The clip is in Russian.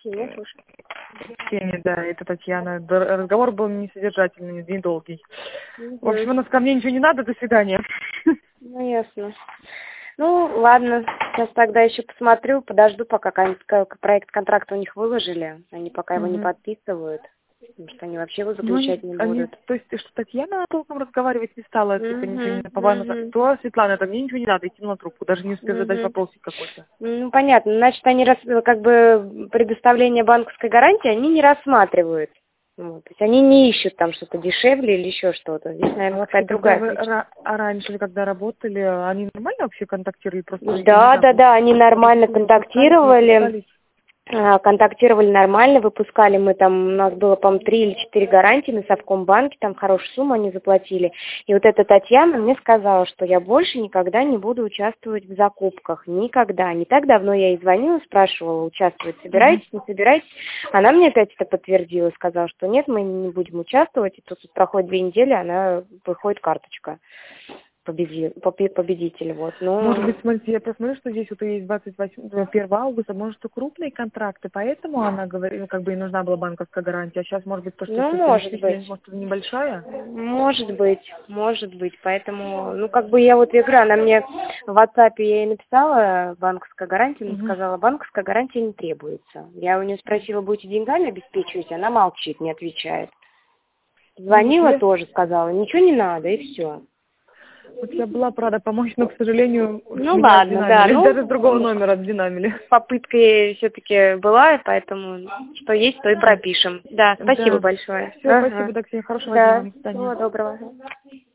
Ксения, слушай. Ксения, да, это Татьяна. Разговор был несодержательный, недолгий. В общем, у нас ко мне ничего не надо, до свидания. Ну, ясно. Ну, ладно, сейчас тогда еще посмотрю, подожду, пока проект контракта у них выложили. Они пока его не подписывают, потому что они вообще его заключать не будут. То есть, что Татьяна толком разговаривать не стала, типа, ничего не по то Светлана, это мне ничего не надо, идти на трубку, даже не успев задать вопросик какой-то. Ну, понятно, значит, они как бы предоставление банковской гарантии они не рассматривают. Вот. То есть они не ищут там что-то дешевле или еще что-то. Здесь, наверное, какая-то другая. А раньше, когда работали, они нормально вообще контактировали? Просто да, они нормально контактировали. Контактировали нормально, выпускали мы там, у нас было, по-моему, 3 или 4 гарантии на Совкомбанке, там хорошую сумму они заплатили. И вот эта Татьяна мне сказала, что я больше никогда не буду участвовать в закупках, никогда. Не так давно я ей звонила, спрашивала, участвовать собираетесь, не собираетесь. Она мне опять это подтвердила, сказала, что нет, мы не будем участвовать. И тут проходит 2 недели, она выходит карточка. Победитель, вот. Но... Может быть, смотрите, я посмотрю, что здесь вот есть 21 августа, может, что крупные контракты, поэтому она говорила, как бы ей нужна была банковская гарантия, а сейчас, может быть, то, что может быть, небольшая? Может быть, поэтому, ну, как бы я говорю, она мне в WhatsApp я ей написала банковская гарантия, она сказала, банковская гарантия не требуется. Я у нее спросила, будете деньгами обеспечивать, она молчит, не отвечает. Звонила тоже, сказала, ничего не надо, и все. Вот я была рада помочь, но, к сожалению, ну ладно, да, даже с другого номера отдинамили. Попытка все-таки была, поэтому что есть, то и пропишем. Да, спасибо большое. Все, спасибо, Ксения, хорошего дня. Всего доброго.